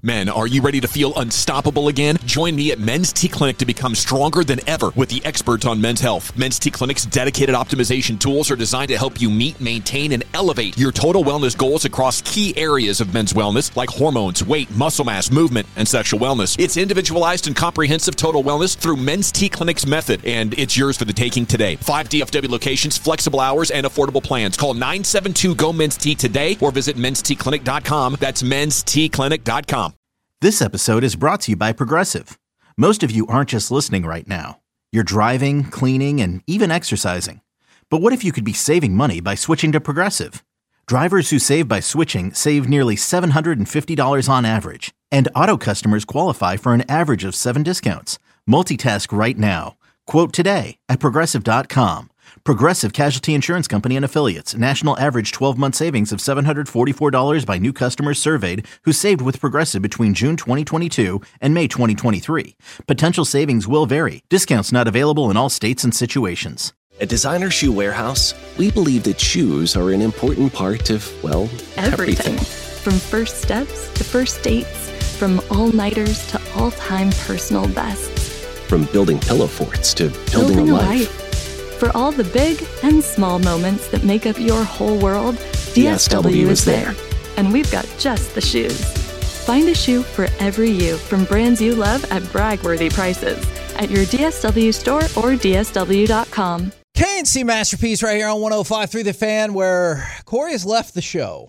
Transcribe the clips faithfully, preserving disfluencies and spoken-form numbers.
Men, are you ready to feel unstoppable again? Join me at Men's T Clinic to become stronger than ever with the experts on men's health. Men's T Clinic's dedicated optimization tools are designed to help you meet, maintain, and elevate your total wellness goals across key areas of men's wellness like hormones, weight, muscle mass, movement, and sexual wellness. It's individualized and comprehensive total wellness through Men's T Clinic's method, and it's yours for the taking today. Five D F W locations, flexible hours, and affordable plans. Call nine seven two, G O, Men's T today or visit mens t clinic dot com. That's mens t clinic dot com. This episode is brought to you by Progressive. Most of you aren't just listening right now. You're driving, cleaning, and even exercising. But what if you could be saving money by switching to Progressive? Drivers who save by switching save nearly seven hundred fifty dollars on average. And auto customers qualify for an average of seven discounts. Multitask right now. Quote today at progressive dot com. Progressive Casualty Insurance Company and Affiliates. National average twelve-month savings of seven hundred forty-four dollars by new customers surveyed who saved with Progressive between June twenty twenty-two and May twenty twenty-three. Potential savings will vary. Discounts not available in all states and situations. At Designer Shoe Warehouse, we believe that shoes are an important part of, well, everything. Everything. From first steps to first dates, from all-nighters to all-time personal bests. From building pillow forts to building, Building a a life. life. For all the big and small moments that make up your whole world, D S W is there. And we've got just the shoes. Find a shoe for every you from brands you love at brag-worthy prices at your D S W store or D S W dot com. K and C Masterpiece right here on one oh five point three The Fan, where Corey has left the show.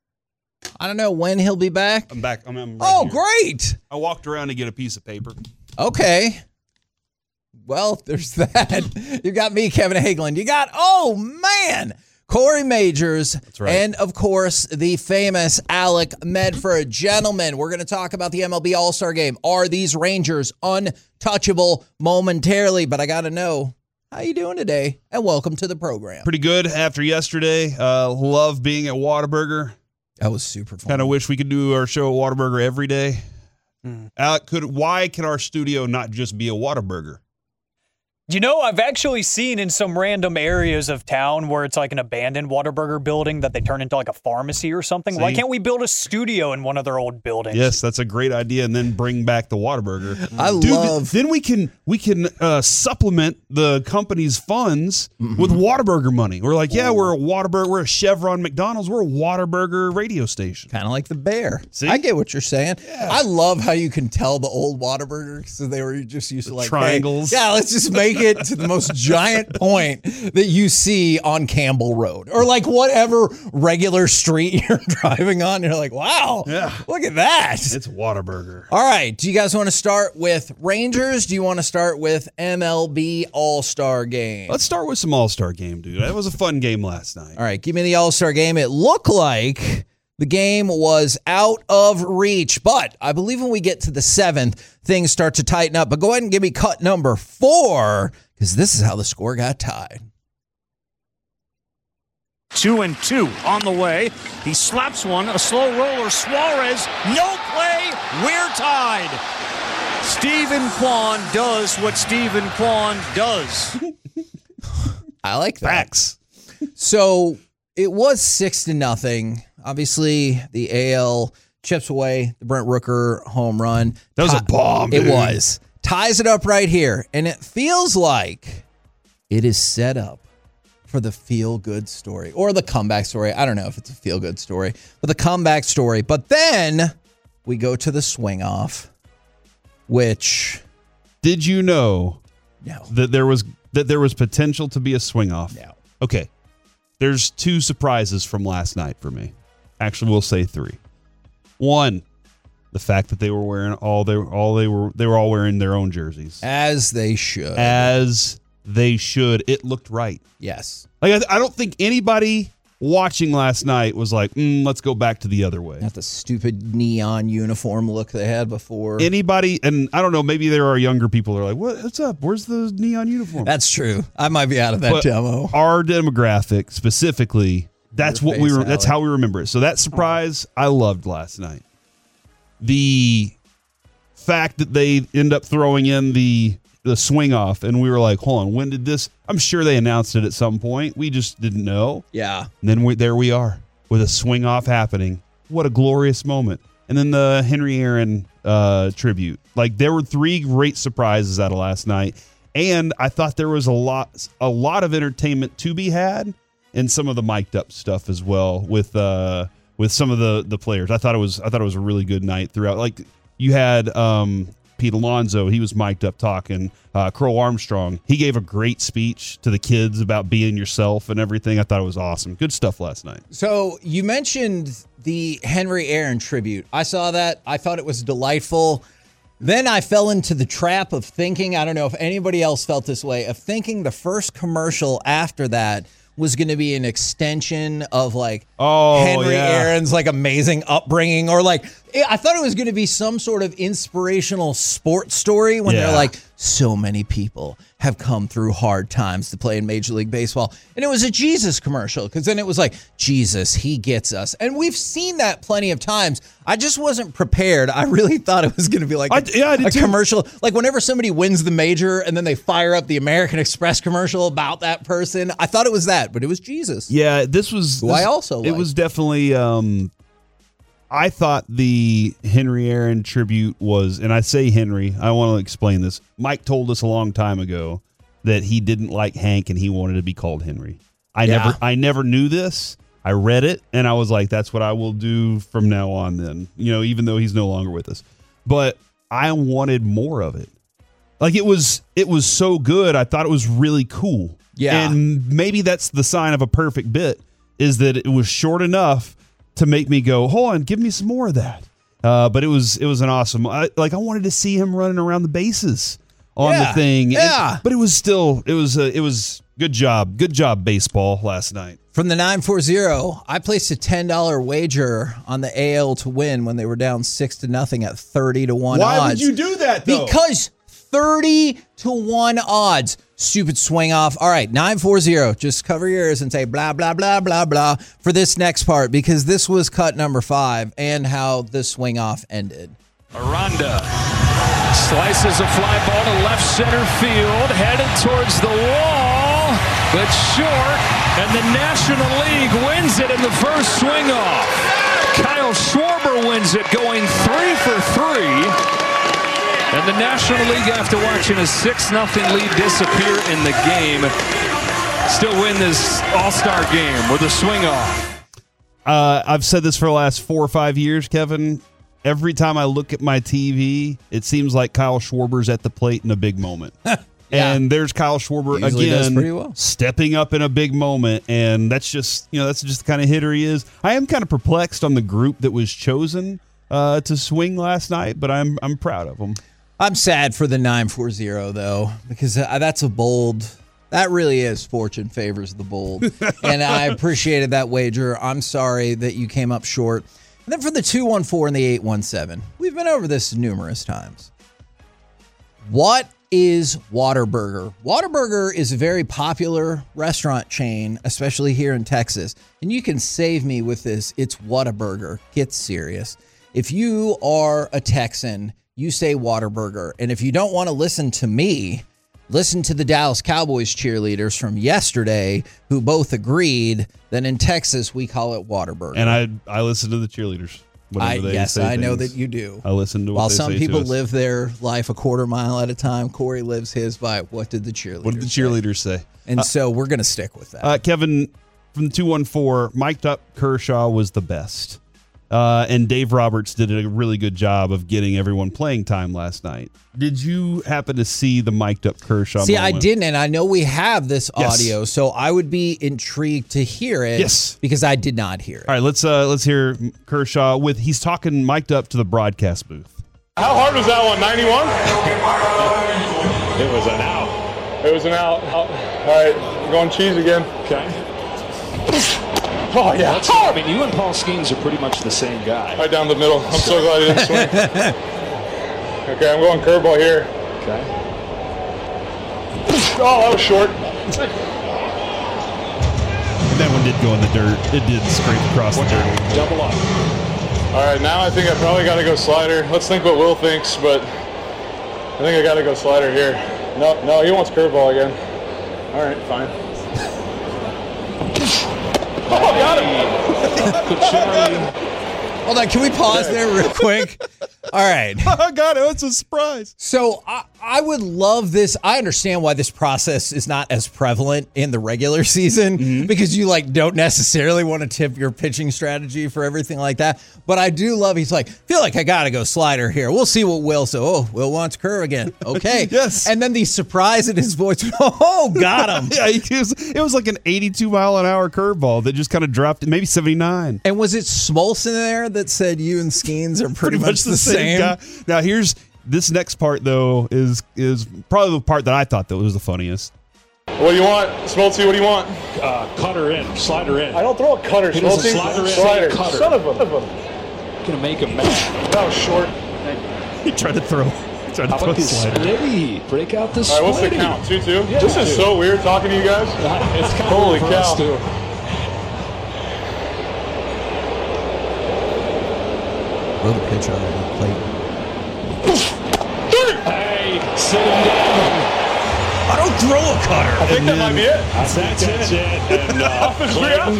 I don't know when he'll be back. I'm back. I'm, I'm right oh, here. Great. I walked around to get a piece of paper. Okay. Well, there's that. You got me, Kevin Hagelin. You got, oh, man, Corey Majors. That's right. And, of course, the famous Alec Medford. Gentlemen, we're going to talk about the M L B All-Star Game. Are these Rangers untouchable momentarily? But I got to know, how you doing today? And welcome to the program. Pretty good after yesterday. Uh, love being at Whataburger. That was super fun. Kind of wish we could do our show at Whataburger every day. Mm. Alec, could why can our studio not just be a Whataburger? You know, I've actually seen in some random areas of town where it's like an abandoned Whataburger building that they turn into like a pharmacy or something. See? Why can't we build a studio in one of their old buildings? Yes, that's a great idea, and then bring back the Whataburger. I Dude, love. Then we can we can uh, supplement the company's funds mm-hmm. with Whataburger money. We're like, yeah, we're a Whataburger, we're a Chevron McDonald's, we're a Whataburger radio station. Kind of like the Bear. See? I get what you're saying. Yeah. I love how you can tell the old Whataburger because they were just used to the like triangles. Hey, yeah, let's just make it to the most giant point that you see on Campbell Road or like whatever regular street you're driving on. You're like, wow, yeah, look at that. It's Whataburger. All right. Do you guys want to start with Rangers? Do you want to start with M L B All-Star Game? Let's start with some All-Star Game, dude. That was a fun game last night. All right. Give me the All-Star Game. It looked like the game was out of reach, but I believe when we get to the seventh, things start to tighten up. But go ahead and give me cut number four, because this is how the score got tied. Two and two on the way. He slaps one, a slow roller. Suarez, no play. We're tied. Stephen Kwan does what Stephen Kwan does. I like that. Facts. So it was six to nothing. Obviously, the A L chips away the Brent Rooker home run. That was Ti- a bomb, It dude. was. Ties it up right here. And it feels like it is set up for the feel-good story or the comeback story. I don't know if it's a feel-good story, but the comeback story. But then we go to the swing-off, which... Did you know No. that there was that there was potential to be a swing-off? No. Okay. There's two surprises from last night for me. Actually, we'll say three. One, the fact that they were wearing all they all they were they were all wearing their own jerseys. As they should. As they should. It looked right. Yes. Like I, I don't think anybody watching last night was like, mm, let's go back to the other way. Not the stupid neon uniform look they had before. Anybody, and I don't know, maybe there are younger people who are like, what's up? Where's the neon uniform? That's true. I might be out of that But demo. Our demographic specifically, that's Your what we face, were. That's Alec. how we remember it. So that surprise, I loved last night. The fact that they end up throwing in the the swing off, and we were like, hold on, when did this? I'm sure they announced it at some point. We just didn't know. Yeah. And then we, there we are with a swing off happening. What a glorious moment. and then the Henry Aaron uh, tribute. Like, there were three great surprises out of last night, and I thought there was a lot, a lot of entertainment to be had, and some of the mic'd up stuff as well with uh, with some of the the players. I thought it was I thought it was a really good night throughout. Like, you had um, Pete Alonso, he was mic'd up talking. Uh, Crow Armstrong, he gave a great speech to the kids about being yourself and everything. I thought it was awesome. Good stuff last night. So you mentioned the Henry Aaron tribute. I saw that. I thought it was delightful. Then I fell into the trap of thinking, I don't know if anybody else felt this way, of thinking the first commercial after that was going to be an extension of like oh, Henry yeah. Aaron's like amazing upbringing, or like I thought it was going to be some sort of inspirational sports story when yeah. they're like, so many people have come through hard times to play in Major League Baseball. And it was a Jesus commercial, because then it was like, Jesus, he gets us. And we've seen that plenty of times. I just wasn't prepared. I really thought it was going to be like a, I, yeah, I did a too. commercial. Like whenever somebody wins the major and then they fire up the American Express commercial about that person. I thought it was that, but it was Jesus. Yeah, this was. Who this, I also It like. was definitely. Um, I thought the Henry Aaron tribute was, and I say Henry, I want to explain this. Mike told us a long time ago that he didn't like Hank and he wanted to be called Henry. I Yeah. never, I never knew this. I read it and I was like, that's what I will do from now on. Then, you know, even though he's no longer with us, but I wanted more of it. Like it was, it was so good. I thought it was really cool. Yeah. And maybe that's the sign of a perfect bit, is that it was short enough to make me go, hold on, give me some more of that. Uh, but it was it was an awesome, I, like I wanted to see him running around the bases on Yeah, the thing. yeah. And, but it was still, it was uh, it was good job. Good job, baseball, last night. From the nine forty, I placed a ten dollars wager on the A L to win when they were down six to nothing at thirty to one Why odds. would you do that, though? Because thirty to one odds. Stupid swing off. All right, nine forty. Just cover your ears and say blah, blah, blah, blah, blah for this next part, because this was cut number five and how the swing off ended. Aranda slices a fly ball to left center field, headed towards the wall, but short, and the National League wins it in the first swing off. Kyle Schwarber wins it, going three for three. And the National League, after watching a six nothing lead disappear in the game, still win this All-Star game with a swing off. Uh, I've said this for the last four or five years, Kevin. Every time I look at my T V, it seems like Kyle Schwarber's at the plate in a big moment. Yeah. And there's Kyle Schwarber Usually does again, pretty well. stepping up in a big moment, and that's just you know that's just the kind of hitter he is. I am kind of perplexed on the group that was chosen uh, to swing last night, but I'm I'm proud of them. I'm sad for the nine forty, though, because that's a bold. That really is fortune favors the bold. And I appreciated that wager. I'm sorry that you came up short. And then for the two one four and the eight one seven, we've been over this numerous times. What is Whataburger? Whataburger is a very popular restaurant chain, especially here in Texas. And you can save me with this. It's Whataburger. Get serious. If you are a Texan, you say Whataburger. And if you don't want to listen to me, listen to the Dallas Cowboys cheerleaders from yesterday, who both agreed that in Texas we call it Whataburger. And I I listen to the cheerleaders. I, They yes, say I know things. that you do. I listen to what While they some say people to us. live their life a quarter mile at a time, Corey lives his by what did the cheerleaders What did the say? cheerleaders say? And Uh, so we're going to stick with that. Uh, Kevin, from the two one four, mic'd up Kershaw was the best. Uh, and Dave Roberts did a really good job of getting everyone playing time last night. Did you happen to see the mic'd up Kershaw See, I moment? didn't, and I know we have this Yes. audio, so I would be intrigued to hear it. Yes. Because I did not hear it. All right, let's uh, let's hear Kershaw with he's talking mic'd up to the broadcast booth. How hard was that one? ninety-one? It was an out. It was an out. All right, going cheese again. Okay. Oh, yeah. That's, I mean, you and Paul Skeens are pretty much the same guy. Right down the middle. I'm so glad he didn't swing. Okay, I'm going curveball here. Okay. Oh, that was short. That one did go in the dirt. It did scrape across the dirt. Double up. All right, now I think I probably got to go slider. Let's think what Will thinks, but I think I got to go slider here. No, no, he wants curveball again. All right, fine. Oh, got him. Kuchari Hold on, can we pause there real quick? All right. Oh, God, it's a surprise. So I, I would love this. I understand why this process is not as prevalent in the regular season mm-hmm. because you like don't necessarily want to tip your pitching strategy for everything like that. But I do love he's like, feel like I got to go slider here. We'll see what Will says. Oh, Will wants curve again. Okay. Yes. And then the surprise in his voice. Oh, got him. Yeah, he was, it was like an eighty-two mile an hour curveball that just kind of dropped, maybe seventy-nine. And was it Smolson there that said you and Skeens are pretty, pretty much, much the, the same? same guy? Now, here's this next part, though, is is probably the part that I thought that was the funniest. What do you want, Smoltzy? What do you want? Uh, cutter in, slider in. I don't throw a cutter, Smoltzy. Slider in, slider. Cutter. Son of a. Gonna make him mad. That was short. He tried to throw. He tried to How throw about this slider. splitty? Break out this. All right, what's the count? Two two. Yeah, this two. Is so weird talking to you guys. Uh, it's kind Holy of cow. Too. Throw the pitch on the plate. Hey, sit him down. I don't throw a cutter. I think and that might be it. I think that's it. And uh, Clayton,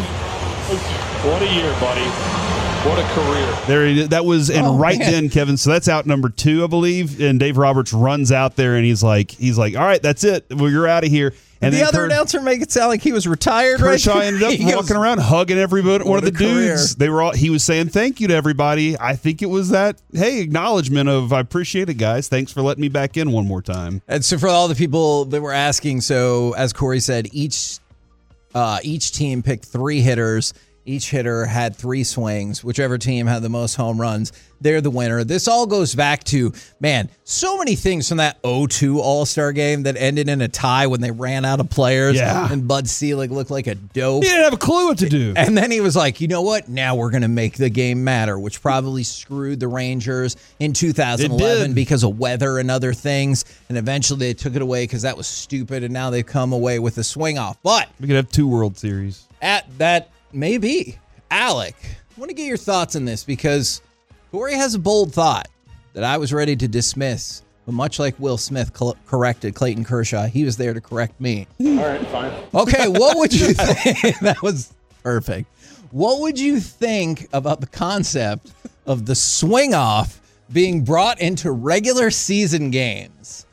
what a year, buddy. What a career. There he, that was, and oh, right man. then, Kevin. So that's out number two, I believe. And Dave Roberts runs out there, and he's like, he's like, all right, that's it. Well, you're out of here. And the then other Kurt, announcer make it sound like he was retired. Kershaw right? ended up He walking goes, around, hugging everybody. One of the career. dudes. They were all. He was saying thank you to everybody. I think it was that hey acknowledgement of I appreciate it, guys. Thanks for letting me back in one more time. And so for all the people that were asking, so as Corey said, each uh, each team picked three hitters. Each hitter had three swings. Whichever team had the most home runs, they're the winner. This all goes back to, man, so many things from that oh two All-Star game that ended in a tie when they ran out of players. Yeah. And Bud Selig looked like a dope. He didn't have a clue what to do. And then he was like, you know what? Now we're going to make the game matter, which probably screwed the Rangers in two thousand eleven because of weather and other things. And eventually they took it away because that was stupid. And now they've come away with a swing off. But we could have two World Series. At that, maybe. Alec, I want to get your thoughts on this because Corey has a bold thought that I was ready to dismiss. But much like Will Smith co- corrected Clayton Kershaw, he was there to correct me. All right, fine. Okay, what would you think? That was perfect. What would you think about the concept of the swing off being brought into regular season games?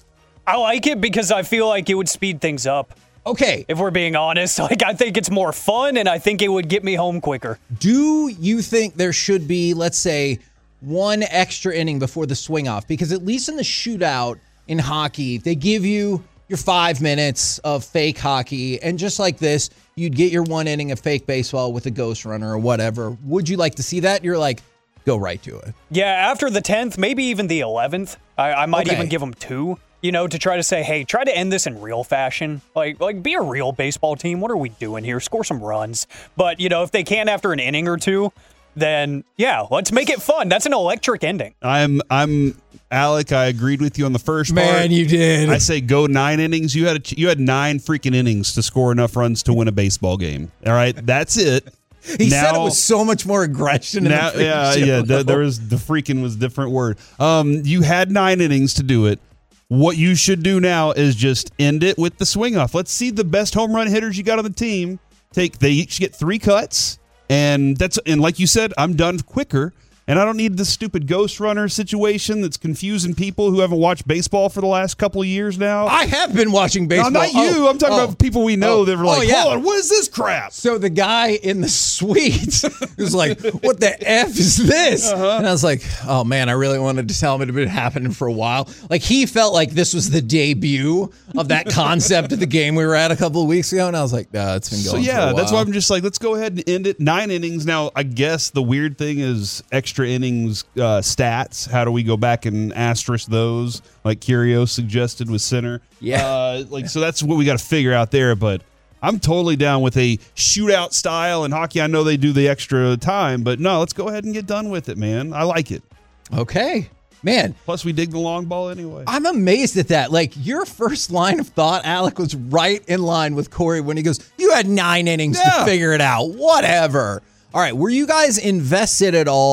I like it because I feel like it would speed things up. Okay. If we're being honest, like I think it's more fun and I think it would get me home quicker. Do you think there should be, let's say, one extra inning before the swing off? Because at least in the shootout in hockey, they give you your five minutes of fake hockey. And just like this, you'd get your one inning of fake baseball with a ghost runner or whatever. Would you like to see that? You're like, go right to it. Yeah, after the tenth, maybe even the eleventh, I, I might Okay. even give them two. You know, to try to say, hey, try to end this in real fashion. Like, like be a real baseball team. What are we doing here? Score some runs. But, you know, if they can after an inning or two, then, yeah, let's make it fun. That's an electric ending. I'm, I'm, Alec. I agreed with you on the first Man, part. you did. I say go nine innings. You had a, you had nine freaking innings to score enough runs to win a baseball game. All right, that's it. He now, said it was so much more aggression. Now, in the yeah, show. yeah. The, there was the freaking was a different word. Um, you had nine innings to do it. What you should do now is just end it with the swing off. Let's see the best home run hitters you got on the team. Take they each get three cuts, and that's and like you said, I'm done quicker. And I don't need this stupid ghost runner situation that's confusing people who haven't watched baseball for the last couple of years now. I have been watching baseball. No, not you. Oh, I'm talking oh, about people we know oh, that are like, oh, yeah. hold on, what is this crap? So the guy in the suite was like, what the F is this? Uh-huh. And I was like, oh, man, I really wanted to tell him it had been happening for a while. Like, he felt like this was the debut of that concept of the game we were at a couple of weeks ago. And I was like, no, it's been going So, yeah, for a while. that's why I'm just like, let's go ahead and end it. Nine innings. Now, I guess the weird thing is extra innings uh, stats. How do we go back and asterisk those? Like Curio suggested with center. Yeah. Uh, like so that's what we got to figure out there. But I'm totally down with a shootout style in hockey. I know they do the extra time, but no, let's go ahead and get done with it, man. I like it. Okay. Man. Plus, we dig the long ball anyway. I'm amazed at that. Like, your first line of thought, Alec, was right in line with Corey when he goes, you had nine innings Yeah. to figure it out. Whatever. All right. Were you guys invested at all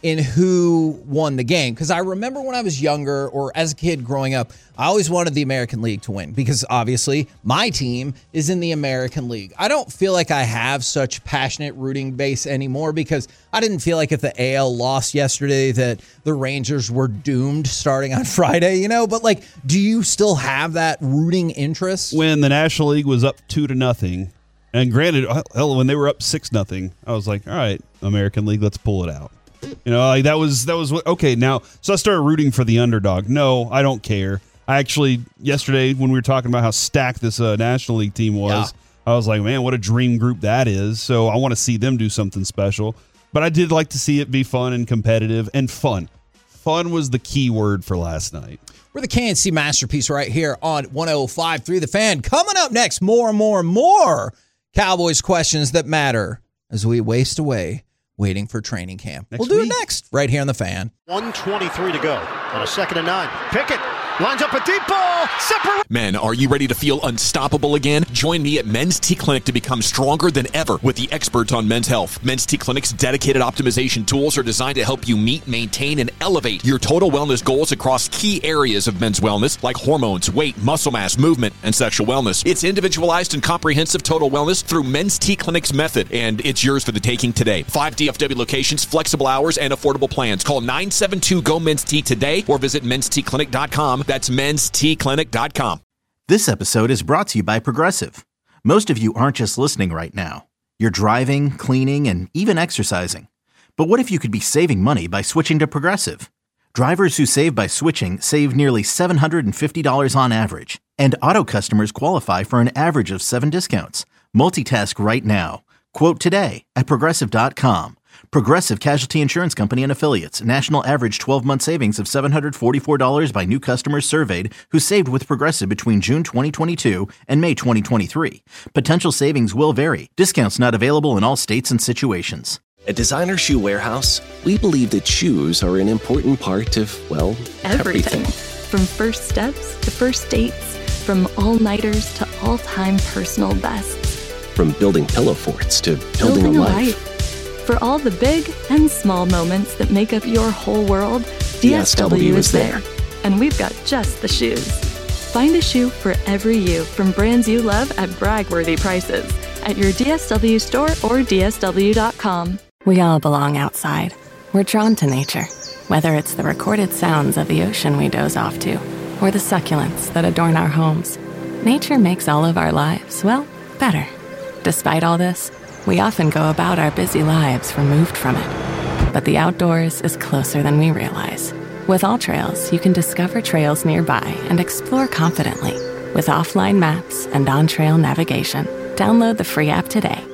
in who won the game. Because I remember when I was younger or as a kid growing up, I always wanted the American League to win because obviously my team is in the American League. I don't feel like I have such passionate rooting base anymore because I didn't feel like if the A L lost yesterday that the Rangers were doomed starting on Friday, you know? But like, do you still have that rooting interest? When the National League was up two to nothing, and granted, hell, when they were up six nothing, I was like, all right, American League, let's pull it out. You know, like that was that was what okay now. So I started rooting for the underdog. No, I don't care. I actually yesterday when we were talking about how stacked this uh, National League team was, yeah. I was like, man, what a dream group that is. So I want to see them do something special. But I did like to see it be fun and competitive and fun. Fun was the key word for last night. We're the K N C Masterpiece right here on one oh five point three The Fan. Coming up next, more and more and more Cowboys questions that matter as we waste away waiting for training camp. Next we'll do week. It next, right here on The Fan. one twenty-three to go on a second and nine. Pickett lines up a deep ball. Separate. Men, are you ready to feel unstoppable again? Join me at Men's T Clinic to become stronger than ever with the experts on men's health. Men's T Clinic's dedicated optimization tools are designed to help you meet, maintain, and elevate your total wellness goals across key areas of men's wellness like hormones, weight, muscle mass, movement, and sexual wellness. It's individualized and comprehensive total wellness through Men's T Clinic's method, and it's yours for the taking today. Five D F W locations, flexible hours, and affordable plans. Call nine seven two, G O, Men's T today or visit mens t clinic dot com. That's mens t clinic dot com. This episode is brought to you by Progressive. Most of you aren't just listening right now. You're driving, cleaning, and even exercising. But what if you could be saving money by switching to Progressive? Drivers who save by switching save nearly seven hundred fifty dollars on average. And auto customers qualify for an average of seven discounts. Multitask right now. Quote today at progressive dot com. Progressive Casualty Insurance Company and Affiliates. National average twelve-month savings of seven hundred forty-four dollars by new customers surveyed who saved with Progressive between June twenty twenty-two and May twenty twenty-three. Potential savings will vary. Discounts not available in all states and situations. At Designer Shoe Warehouse, we believe that shoes are an important part of, well, everything. everything. From first steps to first dates, from all-nighters to all-time personal bests. From building pillow forts to building, building a, a life. life. For all the big and small moments that make up your whole world, D S W is there. And we've got just the shoes. Find a shoe for every you from brands you love at brag-worthy prices at your D S W store or D S W dot com. We all belong outside. We're drawn to nature, whether it's the recorded sounds of the ocean we doze off to or the succulents that adorn our homes. Nature makes all of our lives, well, better. Despite all this, we often go about our busy lives removed from it. But the outdoors is closer than we realize. With All Trails, you can discover trails nearby and explore confidently with offline maps and on-trail navigation. Download the free app today.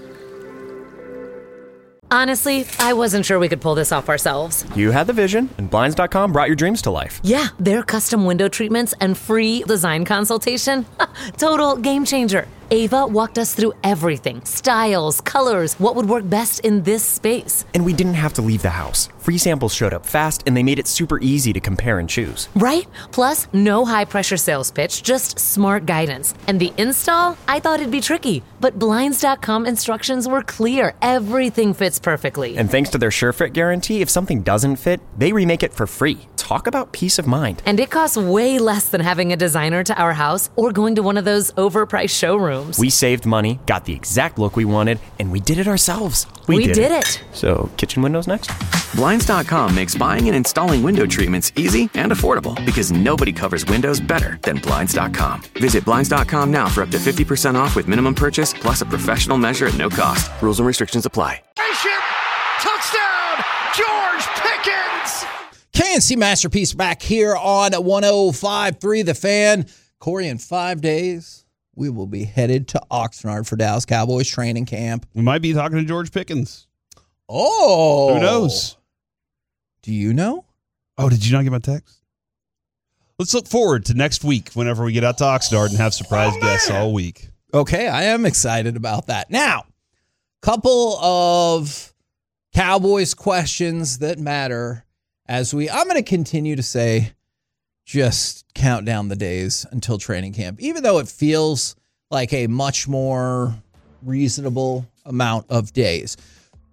Honestly, I wasn't sure we could pull this off ourselves. You had the vision, and Blinds dot com brought your dreams to life. Yeah, their custom window treatments and free design consultation. Total game changer. Ava walked us through everything. Styles, colors, what would work best in this space. And we didn't have to leave the house. Free samples showed up fast, and they made it super easy to compare and choose. Right? Plus, no high-pressure sales pitch, just smart guidance. And the install? I thought it'd be tricky. But Blinds dot com instructions were clear. Everything fits perfectly. And thanks to their SureFit guarantee, if something doesn't fit, they remake it for free. Talk about peace of mind. And it costs way less than having a designer to our house or going to one of those overpriced showrooms. We saved money, got the exact look we wanted, and we did it ourselves. We, we did, did it. it. So, kitchen windows next? Blinds dot com makes buying and installing window treatments easy and affordable because nobody covers windows better than Blinds dot com. Visit Blinds dot com now for up to fifty percent off with minimum purchase plus a professional measure at no cost. Rules and restrictions apply. Touchdown, George Pickens! K N C Masterpiece back here on one oh five point three The Fan. Corey, in five days, we will be headed to Oxnard for Dallas Cowboys training camp. We might be talking to George Pickens. Oh. Who knows? Do you know? Oh, did you not get my text? Let's look forward to next week whenever we get out to Oxnard and have surprise oh, guests all week. Okay, I am excited about that. Now, couple of Cowboys questions that matter as we, I'm going to continue to say, just count down the days until training camp, even though it feels like a much more reasonable amount of days.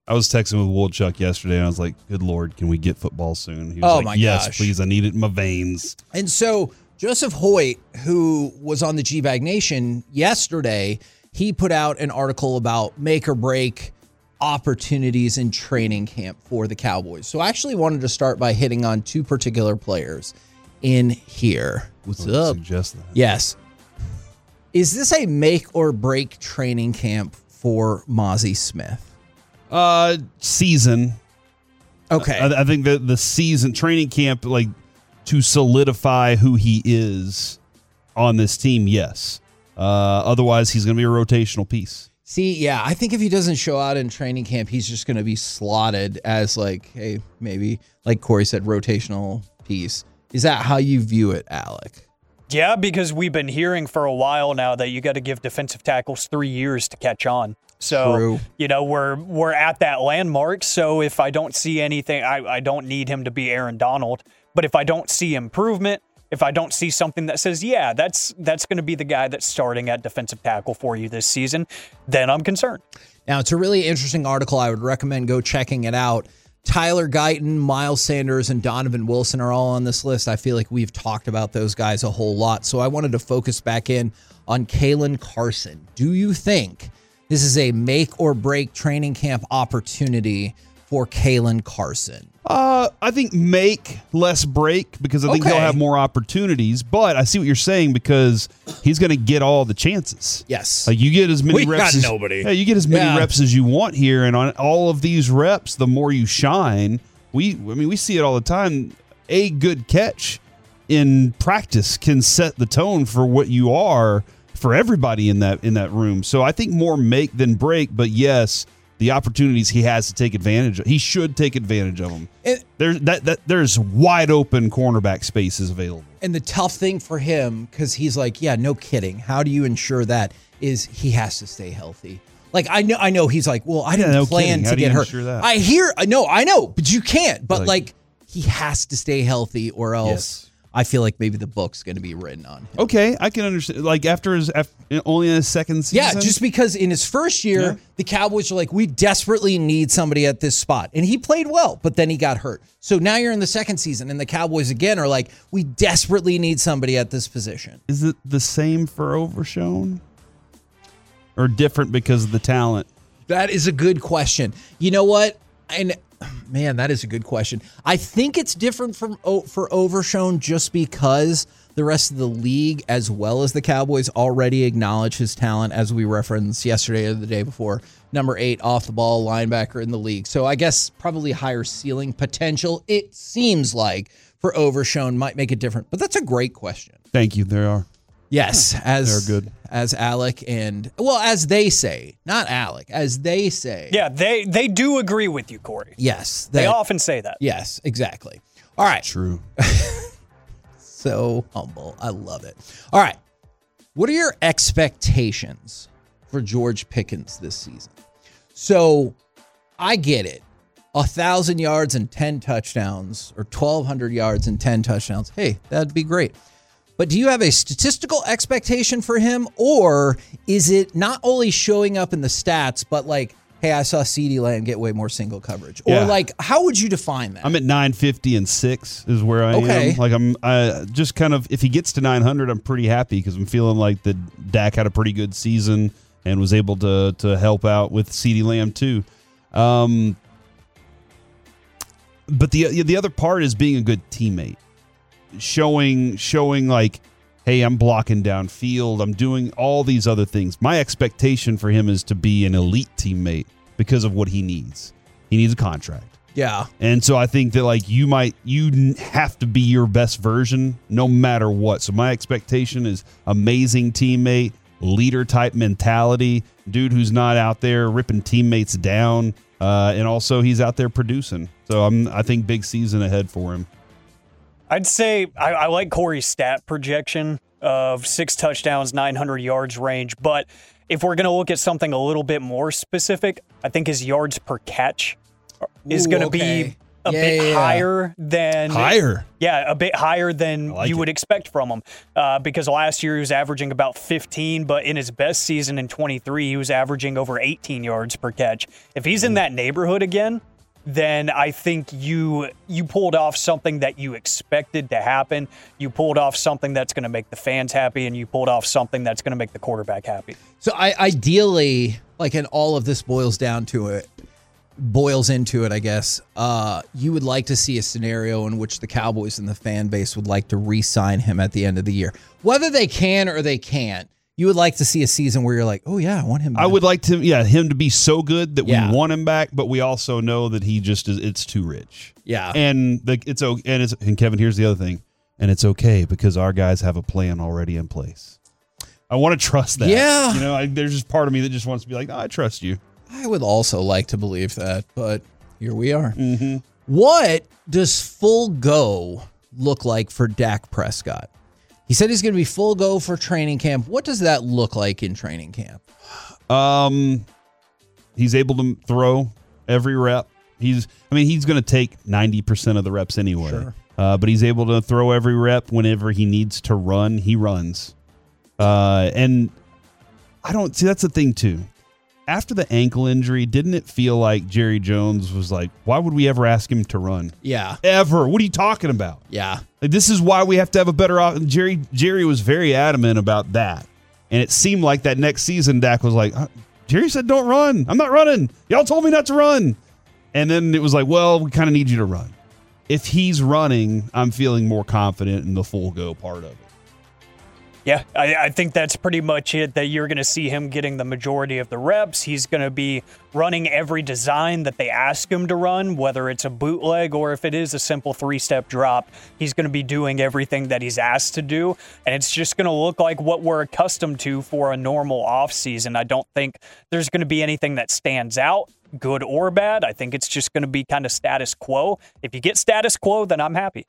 I was texting with Woolchuck yesterday, and I was like, good Lord, can we get football soon? He was Oh, like, my yes, gosh. please. I need it in my veins. And so Joseph Hoyt, who was on the G-Bag Nation yesterday, he put out an article about make or break opportunities in training camp for the Cowboys. So I actually wanted to start by hitting on two particular players in here. What's Well, up? Suggest that. Yes. Is this a make or break training camp for Mozzie Smith? Uh, season. Okay. I, I think that the season training camp, like to solidify who he is on this team, yes. Uh, otherwise, he's going to be a rotational piece. See, yeah, I think if he doesn't show out in training camp, he's just going to be slotted as like, hey, maybe, like Corey said, rotational piece. Is that how you view it, Alec? Yeah, because we've been hearing for a while now that you got to give defensive tackles three years to catch on. So, True. you know, we're we're at that landmark. So if I don't see anything, I, I don't need him to be Aaron Donald. But if I don't see improvement, if I don't see something that says, yeah, that's that's going to be the guy that's starting at defensive tackle for you this season, then I'm concerned. Now, it's a really interesting article. I would recommend go checking it out. Tyler Guyton, Miles Sanders, and Donovan Wilson are all on this list. I feel like we've talked about those guys a whole lot. So I wanted to focus back in on Kalen Carson. Do you think this is a make or break training camp opportunity for Kalen Carson? Uh, I think make less break because I think Okay. he'll have more opportunities. But I see what you're saying because he's going to get all the chances. Yes. Like you get as many We reps. got as, nobody. Yeah, you get as many Yeah. reps as you want here, and on all of these reps, the more you shine. We, I mean, we see it all the time. A good catch in practice can set the tone for what you are for everybody in that in that room. So I think more make than break. But yes, the opportunities he has to take advantage of, he should take advantage of them. It- There's that, that there's wide open cornerback spaces available. And the tough thing for him, because he's like, yeah, no kidding. How do you ensure that? Is he has to stay healthy. Like I know, I know he's like, well, I didn't no plan kidding. How to do you get hurt. ensure that? I hear, I know, I know, but you can't. But Like- like, he has to stay healthy, or else Yes. I feel like maybe the book's going to be written on him. Okay, I can understand. Like after his after, only in his second season. Yeah, just because in his first year, Yeah. the Cowboys are like, we desperately need somebody at this spot. And he played well, but then he got hurt. So now you're in the second season, and the Cowboys again are like, we desperately need somebody at this position. Is it the same for Overshown? Or different because of the talent? That is a good question. You know what? And man, that is a good question. I think it's different from for Overshown just because the rest of the league, as well as the Cowboys, already acknowledge his talent, as we referenced yesterday or the day before. Number eight off the ball linebacker in the league. So I guess probably higher ceiling potential. It seems like for Overshown might make it different, but that's a great question. Thank you. There are. Yes, as They're good. as Alec and well, as they say, not Alec, as they say. Yeah, they they do agree with you, Corey. Yes, They that- often say that. Yes, exactly. All right. True. So humble. I love it. All right. What are your expectations for George Pickens this season? So I get it. A thousand yards and ten touchdowns, or twelve hundred yards and ten touchdowns. Hey, that'd be great. But do you have a statistical expectation for him, or is it not only showing up in the stats, but like, hey, I saw CeeDee Lamb get way more single coverage, or Yeah. like, how would you define that? I'm at nine fifty and six is where I Okay. am. Like I'm I just kind of, if he gets to nine hundred, I'm pretty happy because I'm feeling like the Dak had a pretty good season and was able to to help out with CeeDee Lamb too. Um, but the the other part is being a good teammate, showing showing like, hey, I'm blocking downfield, I'm doing all these other things. My expectation for him is to be an elite teammate because of what he needs. He needs a contract. Yeah. And so I think that like you might you have to be your best version no matter what. So my expectation is amazing teammate, leader type mentality, dude who's not out there ripping teammates down, uh, and also he's out there producing. So I'm I think big season ahead for him. I'd say I, I like Corey's stat projection of six touchdowns, nine hundred yards range. But if we're going to look at something a little bit more specific, I think his yards per catch is Ooh, going to okay. be a Yeah, bit yeah, yeah. higher than Higher? Yeah, a bit higher than like you it. would expect from him. Uh, because last year he was averaging about fifteen, but in his best season in twenty-three, he was averaging over eighteen yards per catch. If he's in that neighborhood again, then I think you you pulled off something that you expected to happen. You pulled off something that's going to make the fans happy, and you pulled off something that's going to make the quarterback happy. So I ideally, like, and all of this boils down to it, boils into it, I guess. Uh, you would like to see a scenario in which the Cowboys and the fan base would like to re-sign him at the end of the year. Whether they can or they can't, you would like to see a season where you're like, oh yeah, I want him back. I would like to, yeah, him to be so good that Yeah. we want him back, but we also know that he just is, it's too rich. Yeah. And the, it's okay. And it's, and Kevin, here's the other thing. And it's okay because our guys have a plan already in place. I want to trust that. Yeah. You know, I, there's just part of me that just wants to be like, oh, I trust you. I would also like to believe that, but here we are. Mm-hmm. What does full go look like for Dak Prescott? He said he's going to be full go for training camp. What does that look like in training camp? Um, he's able to throw every rep. He's, I mean, he's going to take ninety percent of the reps anyway. Sure. Uh, but he's able to throw every rep. Whenever he needs to run, he runs. Uh, and I don't see, that's the thing too. After the ankle injury, didn't it feel like Jerry Jones was like, why would we ever ask him to run? Yeah. Ever. What are you talking about? Yeah. Like, this is why we have to have a better off. Jerry Jerry was very adamant about that. And it seemed like that next season, Dak was like, uh, Jerry said, don't run. I'm not running. Y'all told me not to run. And then it was like, well, we kind of need you to run. If he's running, I'm feeling more confident in the full go part of it. Yeah, I, I think that's pretty much it, that you're going to see him getting the majority of the reps. He's going to be running every design that they ask him to run, whether it's a bootleg or if it is a simple three-step drop. He's going to be doing everything that he's asked to do, and it's just going to look like what we're accustomed to for a normal offseason. I don't think there's going to be anything that stands out, good or bad. I think it's just going to be kind of status quo. If you get status quo, then I'm happy.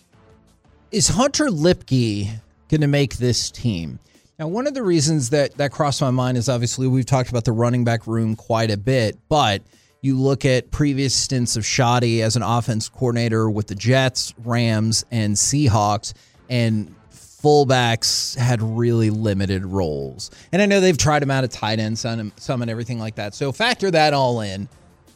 Is Hunter Lipke going to make this team? Now, one of the reasons that that crossed my mind is obviously we've talked about the running back room quite a bit, but you look at previous stints of Shoddy as an offense coordinator with the Jets, Rams, and Seahawks, and fullbacks had really limited roles. And I know they've tried him out at tight end, some, some and everything like that. So factor that all in.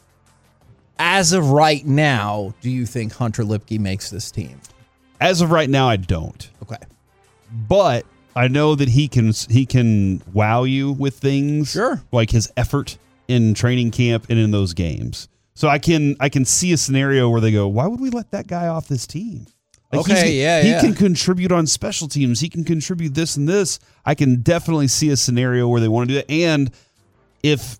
As of right now, do you think Hunter Lipke makes this team? As of right now, I don't. Okay. But I know that he can he can wow you with things. Sure. Like his effort in training camp and in those games. So I can I can see a scenario where they go, why would we let that guy off this team? Like okay, yeah, he yeah. can contribute on special teams. He can contribute this and this. I can definitely see a scenario where they want to do that. And if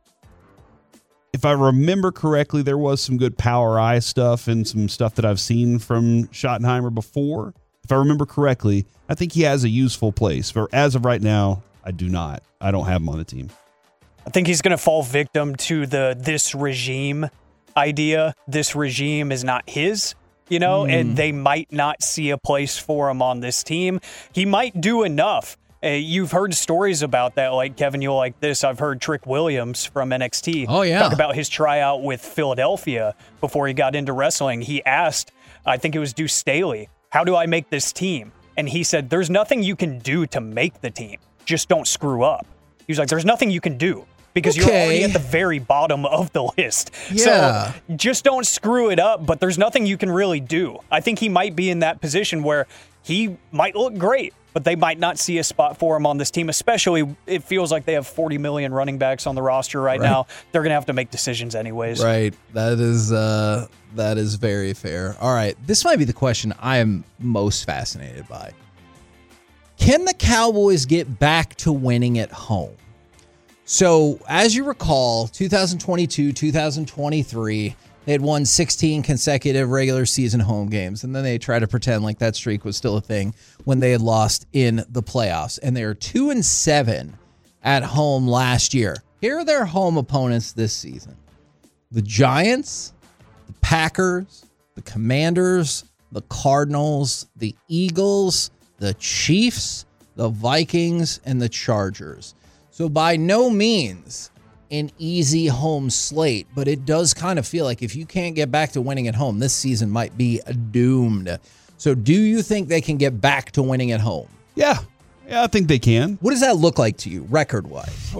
if I remember correctly, there was some good power eye stuff and some stuff that I've seen from Schottenheimer before. If I remember correctly, I think he has a useful place. But as of right now, I do not. I don't have him on the team. I think he's going to fall victim to the this regime idea. This regime is not his, you know, mm. and they might not see a place for him on this team. He might do enough. Uh, you've heard stories about that, like Kevin, you'll like this. I've heard Trick Williams from N X T oh, yeah. talk about his tryout with Philadelphia before he got into wrestling. He asked, I think it was Deuce Staley, how do I make this team? And he said, there's nothing you can do to make the team. Just don't screw up. He was like, there's nothing you can do because okay. you're already at the very bottom of the list. Yeah. So just don't screw it up, but there's nothing you can really do. I think he might be in that position where he might look great, but they might not see a spot for him on this team, especially it feels like they have forty million running backs on the roster right, right. now. They're going to have to make decisions anyways. Right. That is uh, that is very fair. All right. This might be the question I am most fascinated by. Can the Cowboys get back to winning at home? So, as you recall, two thousand twenty-two, two thousand twenty-three, they had won sixteen consecutive regular season home games, and then they tried to pretend like that streak was still a thing when they had lost in the playoffs. And they are two and seven at home last year. Here are their home opponents this season: the Giants, the Packers, the Commanders, the Cardinals, the Eagles, the Chiefs, the Vikings, and the Chargers. So by no means an easy home slate, but it does kind of feel like if you can't get back to winning at home, this season might be doomed. So do you think they can get back to winning at home? Yeah. Yeah, I think they can. What does that look like to you, record-wise?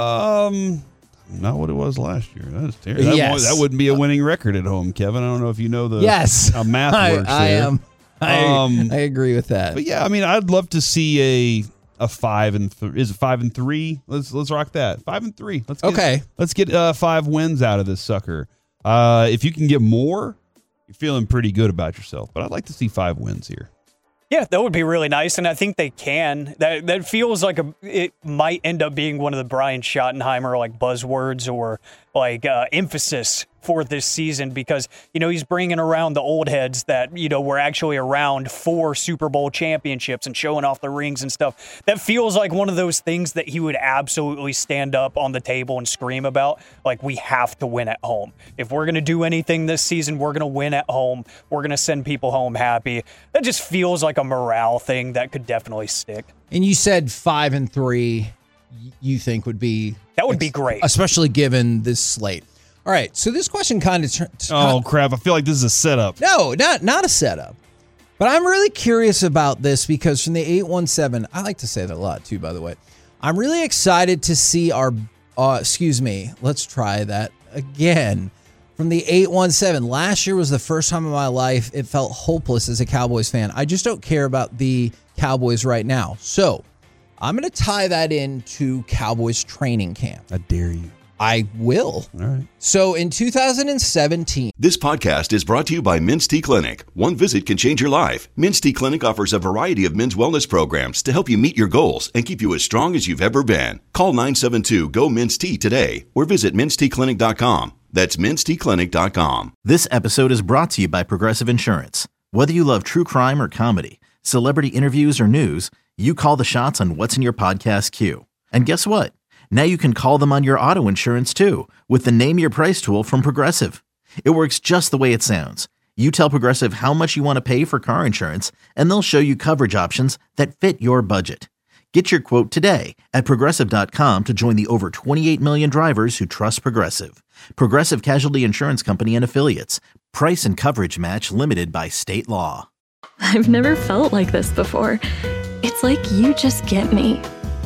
Um, not what it was last year. That's terrible. That, Yes. won't- that wouldn't be a winning record at home, Kevin. I don't know if you know the Yes. how math I, works I there. am. I, Um, I agree with that. But yeah, I mean, I'd love to see a a five and th- is it five and three? Let's let's rock that. Five and three. Let's get, Okay. Let's get uh, five wins out of this sucker. Uh, if you can get more, you're feeling pretty good about yourself. But I'd like to see five wins here. Yeah, that would be really nice, and I think they can. That that feels like a it might end up being one of the Brian Schottenheimer like buzzwords or like uh, emphasis for this season because you know he's bringing around the old heads that you know were actually around for Super Bowl championships and showing off the rings and stuff. That feels like one of those things that he would absolutely stand up on the table and scream about. Like we have to win at home. If we're gonna do anything this season, we're gonna win at home. We're gonna send people home happy. That just feels like a morale thing that could definitely stick. And you said five and three y- you think would be... That would be great. Especially given this slate. All right, so this question kind of... Tr- Oh, crap. I feel like this is a setup. No, not not a setup. But I'm really curious about this because from the eight one seven, I like to say that a lot too, by the way. I'm really excited to see our... Uh, excuse me, let's try that again. From the eight one seven, last year was the first time in my life it felt hopeless as a Cowboys fan. I just don't care about the Cowboys right now. So I'm going to tie that into Cowboys training camp. I dare you. I will. All right. So in two thousand seventeen, This podcast is brought to you by Men's T Clinic. One visit can change your life. Men's T Clinic offers a variety of men's wellness programs to help you meet your goals and keep you as strong as you've ever been. Call nine seven two, G O, Men's T today or visit mens t clinic dot com. That's mens t clinic dot com. This episode is brought to you by Progressive Insurance. Whether you love true crime or comedy, celebrity interviews or news, you call the shots on what's in your podcast queue. And guess what? Now you can call them on your auto insurance too with the Name Your Price tool from Progressive. It works just the way it sounds. You tell Progressive how much you want to pay for car insurance, and they'll show you coverage options that fit your budget. Get your quote today at Progressive dot com to join the over twenty-eight million drivers who trust Progressive. Progressive Casualty Insurance Company and Affiliates. Price and coverage match limited by state law. I've never felt like this before. It's like you just get me.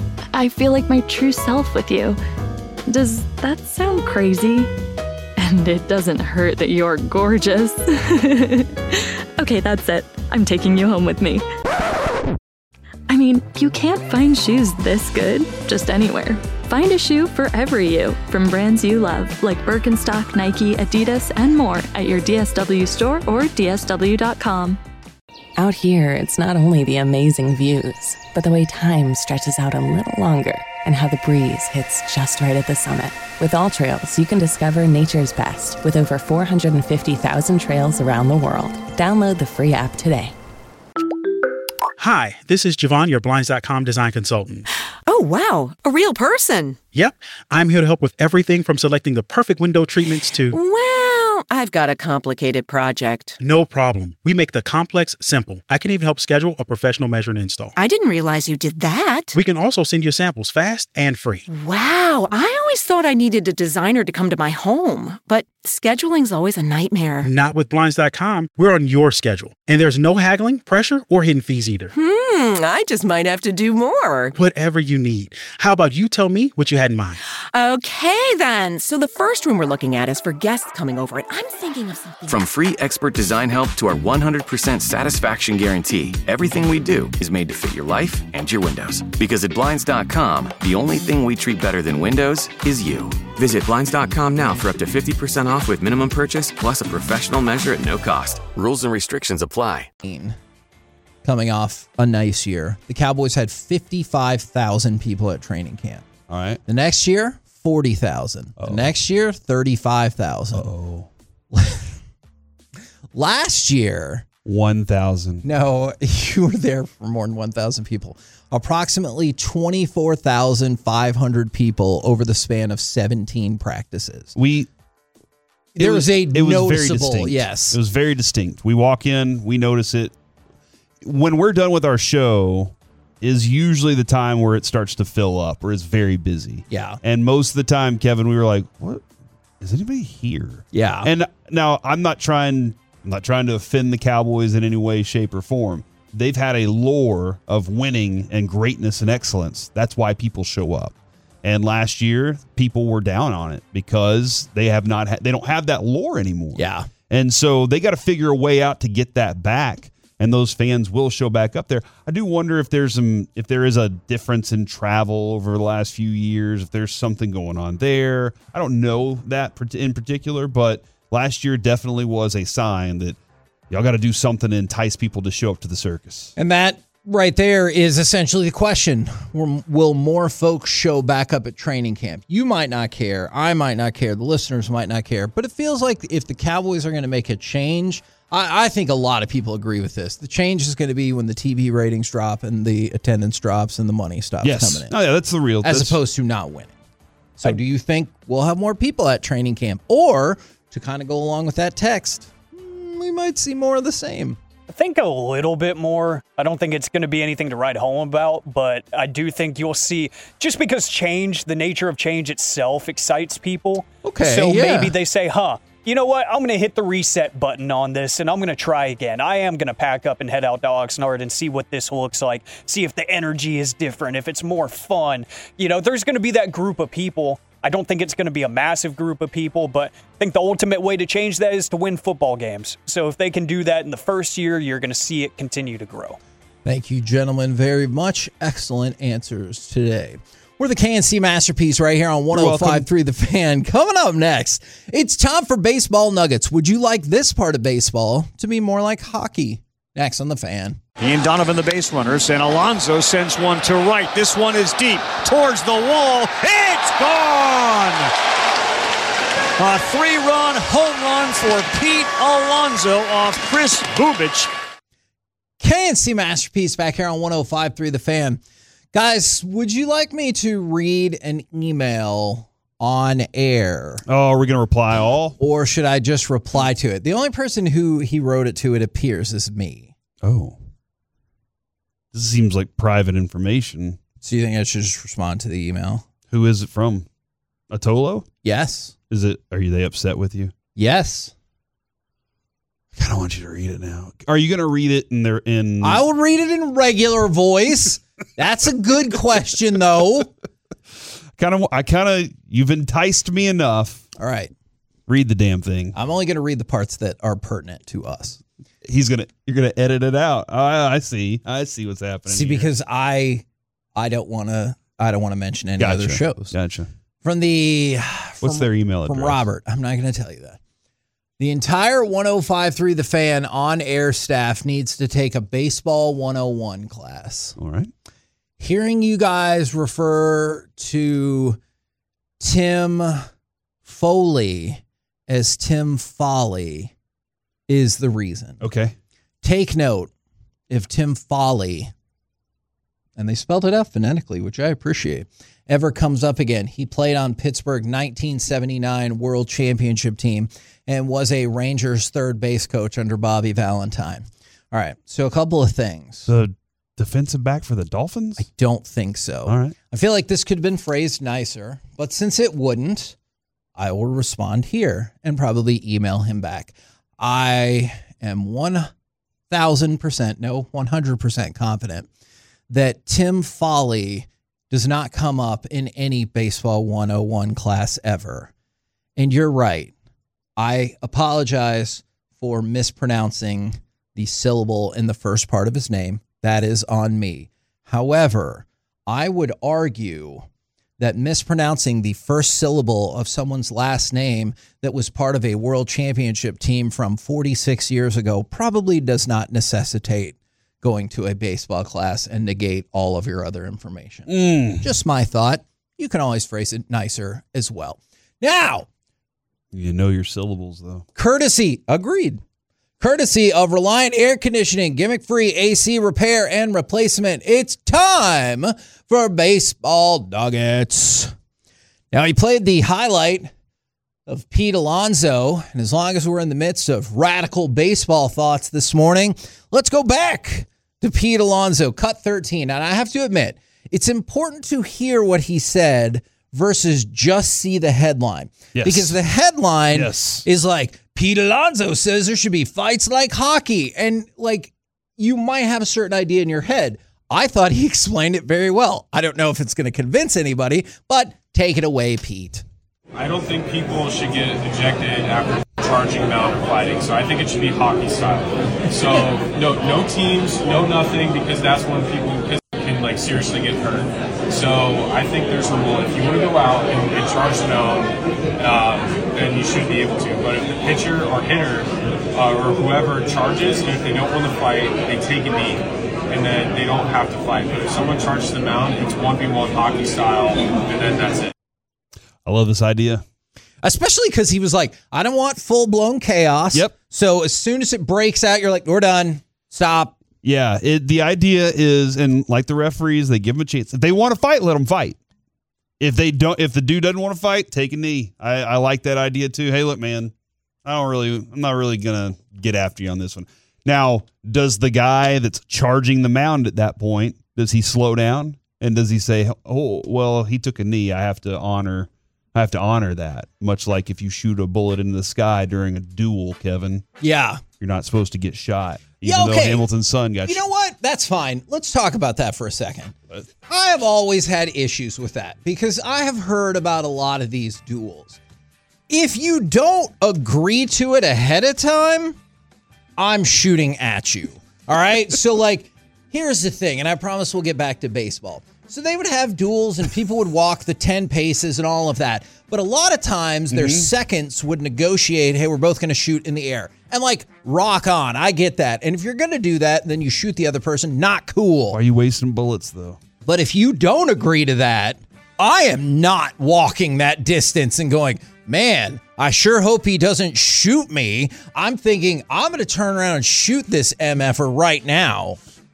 I feel like my true self with you. Does that sound crazy? And it doesn't hurt that you're gorgeous. Okay, that's it. I'm taking you home with me. I mean, you can't find shoes this good just anywhere. Find a shoe for every you from brands you love, like Birkenstock, Nike, Adidas, and more at your D S W store or D S W dot com. Out here, it's not only the amazing views, but the way time stretches out a little longer and how the breeze hits just right at the summit. With All Trails, you can discover nature's best with over four hundred fifty thousand trails around the world. Download the free app today. Hi, this is Javon, your Blinds dot com design consultant. Oh, wow. A real person. Yep, I'm here to help with everything from selecting the perfect window treatments to... Well, I've got a complicated project. No problem. We make the complex simple. I can even help schedule a professional measure and install. I didn't realize you did that. We can also send you samples fast and free. Wow. I always thought I needed a designer to come to my home, but scheduling's always a nightmare. Not with Blinds dot com. We're on your schedule. And there's no haggling, pressure, or hidden fees either. Hmm, I just might have to do more. Whatever you need. How about you tell me what you had in mind? Okay, then. So the first room we're looking at is for guests coming over, and I'm thinking of something. From free expert design help to our one hundred percent satisfaction guarantee, everything we do is made to fit your life and your windows. Because at Blinds dot com, the only thing we treat better than windows is you. Visit Blinds dot com now for up to fifty percent off with minimum purchase plus a professional measure at no cost. Rules and restrictions apply. Coming off a nice year, the Cowboys had fifty-five thousand people at training camp. All right. The next year, forty thousand. The next year, thirty-five thousand. Oh. Last year, one thousand. No, you were there for more than one thousand people. Approximately twenty-four thousand five hundred people over the span of seventeen practices. We There it was, a it was noticeable, very distinct. yes. It was very distinct. We walk in, we notice it. When we're done with our show, is usually the time where it starts to fill up or is very busy. Yeah. And most of the time, Kevin, we were like, what? Is anybody here? Yeah. And now I'm not trying I'm not trying to offend the Cowboys in any way, shape, or form. They've had a lore of winning and greatness and excellence. That's why people show up. And last year, people were down on it because they have not ha- they don't have that lore anymore. Yeah. And so they got to figure a way out to get that back, and those fans will show back up there. I do wonder if there's some if there is a difference in travel over the last few years, if there's something going on there. I don't know that in particular, but last year definitely was a sign that y'all got to do something to entice people to show up to the circus. And that right there is essentially the question. Will more folks show back up at training camp? You might not care. I might not care. The listeners might not care. But it feels like if the Cowboys are going to make a change, I, I think a lot of people agree with this. The change is going to be when the T V ratings drop and the attendance drops and the money stops yes. coming in. Oh, yeah, that's the real. As that's, opposed to not winning. So I, do you think we'll have more people at training camp? Or, to kind of go along with that text, we might see more of the same. I think a little bit more. I don't think it's going to be anything to write home about, but I do think you'll see, just because change, the nature of change itself excites people. Okay, So yeah. maybe they say, huh, you know what? I'm going to hit the reset button on this, and I'm going to try again. I am going to pack up and head out to Oxnard and see what this looks like, see if the energy is different, if it's more fun. You know, there's going to be that group of people. I don't think it's going to be a massive group of people, but I think the ultimate way to change that is to win football games. So if they can do that in the first year, you're going to see it continue to grow. Thank you, gentlemen, very much. Excellent answers today. We're the K N C Masterpiece right here on one oh five point three The Fan. Coming up next, it's time for Baseball Nuggets. Would you like this part of baseball to be more like hockey? Next on The Fan. Ian Donovan, the base runners, and Alonso sends one to right. This one is deep towards the wall. It's gone! A three-run home run for Pete Alonso off Chris Bubich. K N C Masterpiece back here on one oh five point three The Fan. Guys, would you like me to read an email on air? Oh, are we going to reply all? Or should I just reply to it? The only person who he wrote it to, it appears, is me. Oh. This seems like private information. So you think I should just respond to the email? Who is it from? Atolo? Yes. Is it? Are you they upset with you? Yes. I kind of want you to read it now. Are you going to read it in their in? I will read it in regular voice. That's a good question, though. Kind of. I kind of. You've enticed me enough. All right. Read the damn thing. I'm only going to read the parts that are pertinent to us. He's gonna. You're gonna edit it out. Oh, I see. I see what's happening. See, here. because I, I don't want to. I don't want to mention any gotcha. other shows. Gotcha. From the. What's from, their email address? From Robert. I'm not going to tell you that. The entire one oh five point three The Fan on-air staff needs to take a Baseball one oh one class. All right. Hearing you guys refer to Tim Foley as Tim Foley is the reason. Okay. Take note, if Tim Foley, and they spelled it out phonetically, which I appreciate, ever comes up again. He played on Pittsburgh nineteen seventy-nine World Championship team and was a Rangers third base coach under Bobby Valentine. All right, so a couple of things. The defensive back for the Dolphins? I don't think so. All right. I feel like this could have been phrased nicer, but since it wouldn't, I will respond here and probably email him back. I am one thousand percent, no, one hundred percent confident that Tim Foley does not come up in any Baseball one oh one class ever. And you're right. I apologize for mispronouncing the syllable in the first part of his name. That is on me. However, I would argue that mispronouncing the first syllable of someone's last name that was part of a world championship team from forty-six years ago probably does not necessitate going to a baseball class and negate all of your other information. Mm. Just my thought. You can always phrase it nicer as well. Now, you know your syllables, though. Courtesy, agreed. Courtesy of Reliant Air Conditioning, gimmick-free A C repair and replacement. It's time for Baseball Nuggets. Now, he played the highlight of Pete Alonso, and as long as we're in the midst of radical baseball thoughts this morning, let's go back to Pete Alonso, cut thirteen. And I have to admit, it's important to hear what he said versus just see the headline. Yes. Because the headline yes. is like, Pete Alonso says there should be fights like hockey. And like, you might have a certain idea in your head. I thought he explained it very well. I don't know if it's going to convince anybody, but take it away, Pete. I don't think people should get ejected after charging mount or fighting, so I think it should be hockey style. So no no teams, no nothing, because that's when people can like seriously get hurt. So I think there's a rule. If you want to go out and, and charge the mount, um, then you should be able to. But if the pitcher or hitter uh, or whoever charges, and if they don't want to fight, they take a knee, and then they don't have to fight. But if someone charges the mount, it's one v one hockey style, and then that's it. I love this idea. Especially because he was like, I don't want full-blown chaos. Yep. So as soon as it breaks out, you're like, we're done. Stop. Yeah, it, the idea is, and like the referees, they give them a chance. If they want to fight, let them fight. If they don't, if the dude doesn't want to fight, take a knee. I, I like that idea too. Hey, look, man, I don't really, I'm not really gonna get after you on this one. Now, does the guy that's charging the mound at that point, does he slow down and does he say, oh, well, he took a knee, I have to honor. I have to honor that, much like if you shoot a bullet into the sky during a duel, Kevin. Yeah. You're not supposed to get shot, even yeah, okay. though Hamilton's son got You shot. know what? That's fine. Let's talk about that for a second. I have always had issues with that because I have heard about a lot of these duels. If you don't agree to it ahead of time, I'm shooting at you. All right? So, like, here's the thing, and I promise we'll get back to baseball. So they would have duels and people would walk the ten paces and all of that. But a lot of times their mm-hmm. seconds would negotiate, hey, we're both going to shoot in the air. And like, rock on. I get that. And if you're going to do that, then you shoot the other person. Not cool. Why are you wasting bullets, though? But if you don't agree to that, I am not walking that distance and going, man, I sure hope he doesn't shoot me. I'm thinking, I'm going to turn around and shoot this M F-er right now.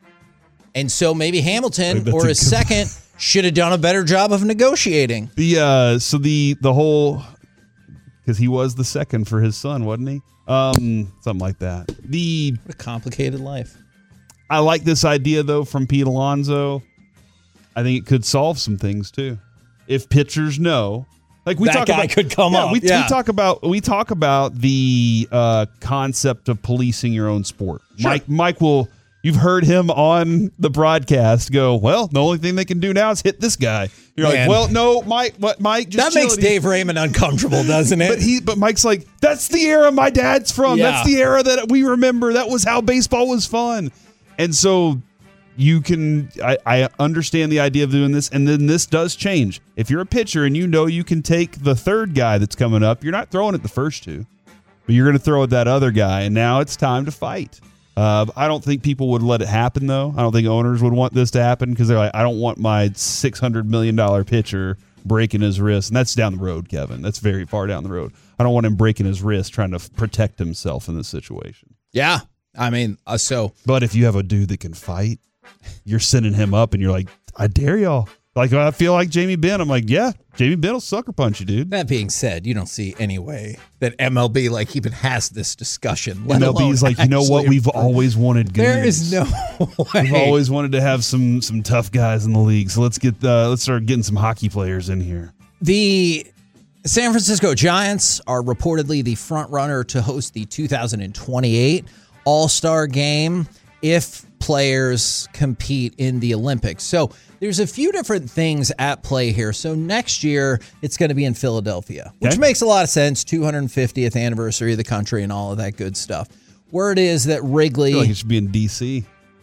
And so maybe Hamilton or his second should have done a better job of negotiating. The uh, so the the whole because he was the second for his son, wasn't he? Um, something like that. The what a complicated life. I like this idea though from Pete Alonso. I think it could solve some things too. If pitchers know, like we that talk guy about, could come yeah, up. We, yeah. we talk about we talk about the uh, concept of policing your own sport. Sure. Mike Mike will. You've heard him on the broadcast go, well, the only thing they can do now is hit this guy. You're Man. like, well, no, Mike, what, Mike? Just that makes Dave Raymond uncomfortable, doesn't it? But he, but Mike's like, that's the era my dad's from. Yeah. That's the era that we remember. That was how baseball was fun. And so you can, I, I understand the idea of doing this. And then this does change. If you're a pitcher and you know you can take the third guy that's coming up, you're not throwing at the first two, but you're going to throw at that other guy. And now it's time to fight. Uh, I don't think people would let it happen, though. I don't think owners would want this to happen because they're like, I don't want my six hundred million dollars pitcher breaking his wrist. And that's down the road, Kevin. That's very far down the road. I don't want him breaking his wrist trying to f- protect himself in this situation. Yeah. I mean, uh, so. But if you have a dude that can fight, you're sending him up and you're like, I dare y'all. Like, I feel like Jamie Benn. I'm like, yeah, Jamie Benn will sucker punch you, dude. That being said, you don't see any way that M L B like even has this discussion. M L B is like, you know what? We've always wanted goons. There is no way. We've always wanted to have some some tough guys in the league. So let's get uh, let's start getting some hockey players in here. The San Francisco Giants are reportedly the front runner to host the two thousand twenty-eight All-Star Game if players compete in the Olympics. So there's a few different things at play here. So next year, it's going to be in Philadelphia, which okay. makes a lot of sense. two hundred fiftieth anniversary of the country and all of that good stuff. Word is that Wrigley... I feel like it should be in D C.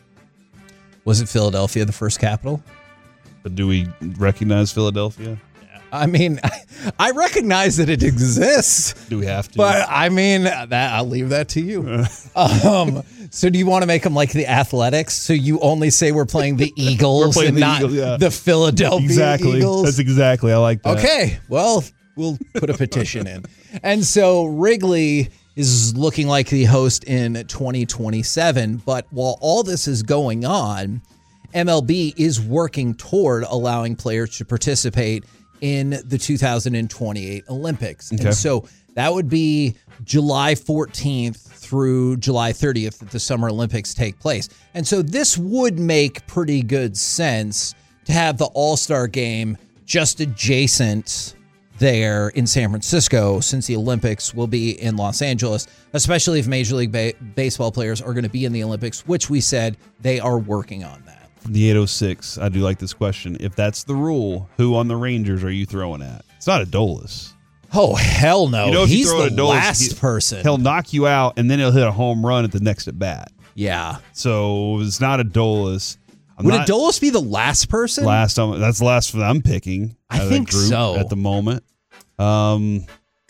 Was it Philadelphia, the first capital? But do we recognize Philadelphia? I mean, I, I recognize that it exists. Do we have to? But I mean, that I'll leave that to you. um, so do you want to make them like the Athletics? So you only say we're playing the Eagles playing and the not Eagles, yeah. the Philadelphia exactly. Eagles? That's exactly. I like that. Okay. Well, we'll put a petition in. And so Wrigley is looking like the host in twenty twenty-seven. But while all this is going on, M L B is working toward allowing players to participate in the two thousand twenty-eight Olympics. Okay. And so that would be July fourteenth through July thirtieth that the Summer Olympics take place. And so this would make pretty good sense to have the All-Star game just adjacent there in San Francisco, since the Olympics will be in Los Angeles, especially if Major League ba- Baseball players are going to be in the Olympics, which we said they are working on that. From the eight oh six, I do like this question. If that's the rule, who on the Rangers are you throwing at? It's not Adolis. Oh, hell no. You know, if you He's throw the Adolis, last he- person. He'll knock you out, and then he'll hit a home run at the next at bat. Yeah. So it's not Adolis. I'm Would not, Adolis be the last person? Last, um, that's the last I'm picking. I out of think that group so. at the moment. Um,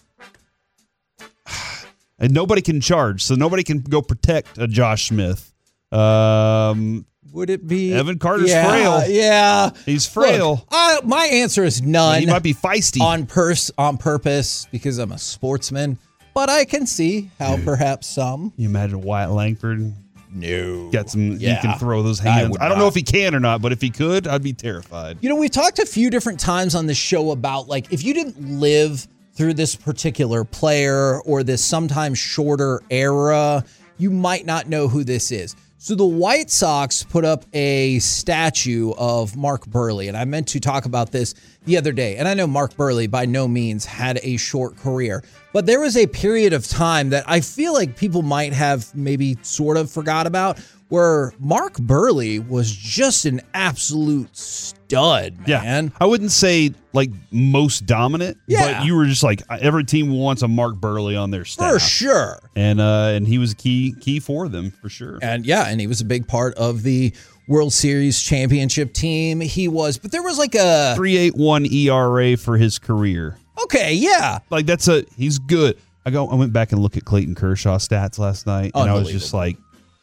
and nobody can charge, so nobody can go protect a Josh Smith. Um, Would it be Evan Carter's yeah, frail? Yeah, He's frail. Look, uh, my answer is none. He might be feisty on purse on purpose because I'm a sportsman, but I can see how perhaps some. You imagine Wyatt Langford? No, got some. Yeah. He can throw those I hands. would I, don't not. know if he can or not, but if he could, I'd be terrified. You know, we've talked a few different times on this show about, like, if you didn't live through this particular player or this sometimes shorter era, you might not know who this is. So the White Sox put up a statue of Mark Burley, and I meant to talk about this the other day. And I know Mark Burley by no means had a short career, but there was a period of time that I feel like people might have maybe sort of forgot about, where Mark Burley was just an absolute stud, man. Yeah. I wouldn't say like most dominant, Yeah. but you were just like every team wants a Mark Burley on their staff. For sure. And uh and he was key key for them for sure. And yeah, and he was a big part of the World Series championship team. He was, but there was like a three point eight one E R A for his career. Okay, yeah. Like that's a he's good. I go I went back and looked at Clayton Kershaw stats last night, and I was just like,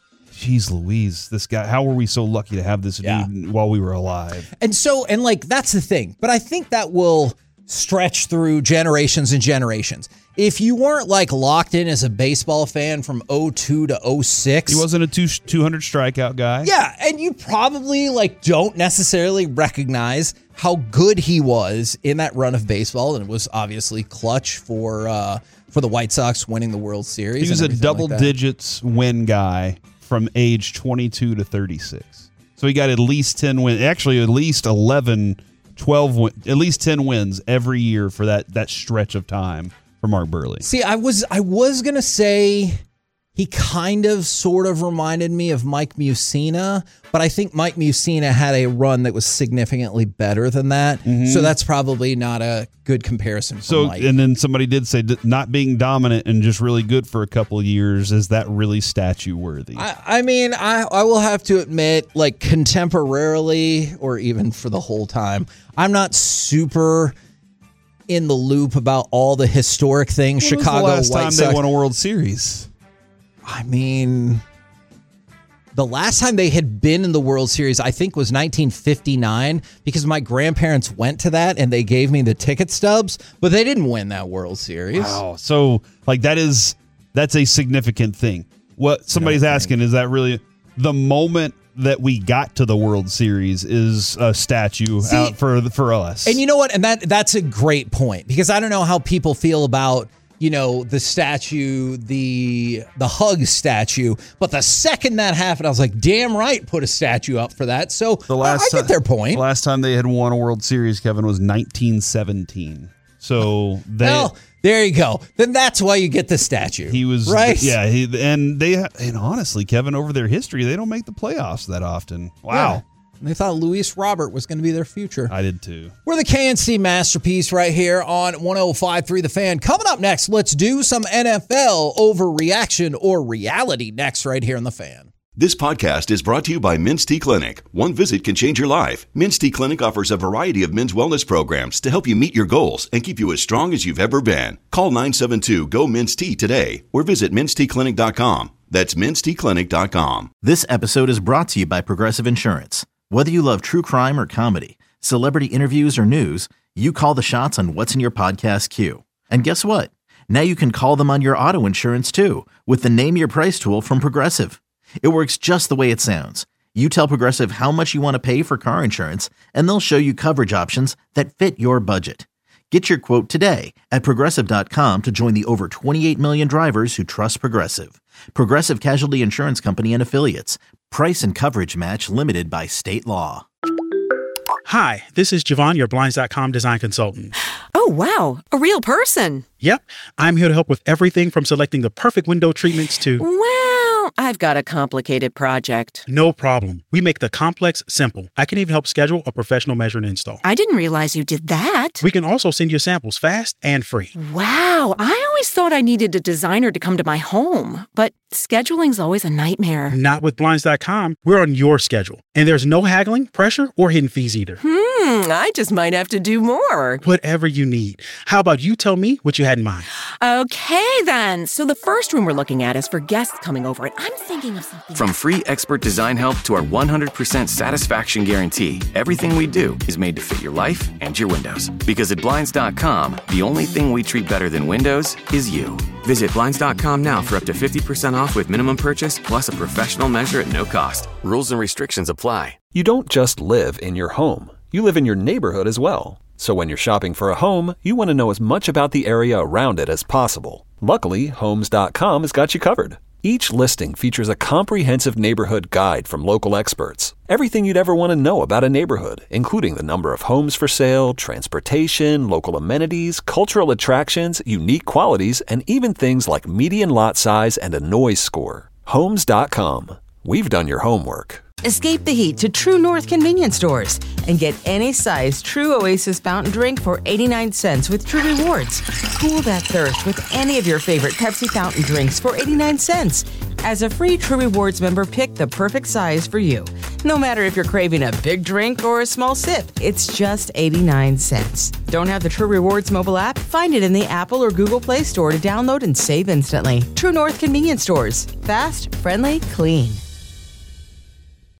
geez Louise, this guy, how were we so lucky to have this Yeah. dude while we were alive? And so, and like, that's the thing. But I think that will stretch through generations and generations. If you weren't like locked in as a baseball fan from oh two to oh six. He wasn't a two, 200 strikeout guy. Yeah, and you probably like don't necessarily recognize how good he was in that run of baseball, and it was obviously clutch for uh, for the White Sox winning the World Series. He was and a everything double like that. digits win guy from age twenty-two to thirty-six. So he got at least ten wins, actually at least eleven, twelve, win, at least ten wins every year for that that stretch of time for Mark Burley. See, I was I was gonna say he kind of sort of reminded me of Mike Mussina, but I think Mike Mussina had a run that was significantly better than that. Mm-hmm. So that's probably not a good comparison for So, Mike. and then somebody did say that not being dominant and just really good for a couple of years, is that really statue worthy? I, I mean, I, I will have to admit, like contemporarily or even for the whole time, I'm not super in the loop about all the historic things. When was Chicago the last White time Sox they won a World Series? I mean, the last time they had been in the World Series, I think, was nineteen fifty-nine, because my grandparents went to that and they gave me the ticket stubs, but they didn't win that World Series. Wow. So, like, that is, that's a significant thing. What somebody's asking, is that really the moment that we got to the World Series is a statue See, out for for us? And you know what? And that that's a great point, because I don't know how people feel about, you know, the statue, the the hug statue, but the second that happened, I was like, damn right, put a statue up for that. So the last I, I get their point. The last time they had won a World Series, Kevin, was nineteen seventeen. So they. Well, there you go. Then that's why you get the statue. He was right. Yeah, he, and they and honestly, Kevin, over their history, they don't make the playoffs that often. Wow. Yeah. And they thought Luis Robert was going to be their future. I did too. We're the K N C Masterpiece right here on one oh five point three The Fan. Coming up next, let's do some N F L overreaction or reality next right here on The Fan. This podcast is brought to you by Men's T Clinic. One visit can change your life. Men's T Clinic offers a variety of men's wellness programs to help you meet your goals and keep you as strong as you've ever been. Call nine seven two, G O, M E N S T today or visit mens t clinic dot com. That's mens t clinic dot com. This episode is brought to you by Progressive Insurance. Whether you love true crime or comedy, celebrity interviews or news, you call the shots on what's in your podcast queue. And guess what? Now you can call them on your auto insurance too with the Name Your Price tool from Progressive. It works just the way it sounds. You tell Progressive how much you want to pay for car insurance, and they'll show you coverage options that fit your budget. Get your quote today at Progressive dot com to join the over twenty-eight million drivers who trust Progressive. Progressive Casualty Insurance Company and Affiliates. Price and coverage match limited by state law. Hi, this is Javon, your Blinds dot com design consultant. Oh, wow. A real person. Yep. I'm here to help with everything from selecting the perfect window treatments to... Well, I've got a complicated project. No problem. We make the complex simple. I can even help schedule a professional measure and install. I didn't realize you did that. We can also send you samples fast and free. Wow. I always thought I needed a designer to come to my home, but scheduling's always a nightmare. Not with Blinds dot com. We're on your schedule. And there's no haggling, pressure, or hidden fees either. Hmm, I just might have to do more. Whatever you need. How about you tell me what you had in mind? Okay, then. So the first room we're looking at is for guests coming over, and I'm thinking of something. From free expert design help to our one hundred percent satisfaction guarantee, everything we do is made to fit your life and your windows. Because at Blinds dot com, the only thing we treat better than windows is you. Visit Blinds dot com now for up to fifty percent off with minimum purchase plus a professional measure at no cost. Rules and restrictions apply. You don't just live in your home. You live in your neighborhood as well. So when you're shopping for a home, you want to know as much about the area around it as possible. Luckily, Homes dot com has got you covered. Each listing features a comprehensive neighborhood guide from local experts. Everything you'd ever want to know about a neighborhood, including the number of homes for sale, transportation, local amenities, cultural attractions, unique qualities, and even things like median lot size and a noise score. Homes dot com. We've done your homework. Escape the heat to True North convenience stores and get any size True Oasis fountain drink for eighty-nine cents with True Rewards. Cool that thirst with any of your favorite Pepsi fountain drinks for eighty-nine cents. As a free True Rewards member, pick the perfect size for you. No matter if you're craving a big drink or a small sip, it's just eighty-nine cents. Don't have the True Rewards mobile app? Find it in the Apple or Google Play Store to download and save instantly. True North convenience stores. Fast, friendly, clean.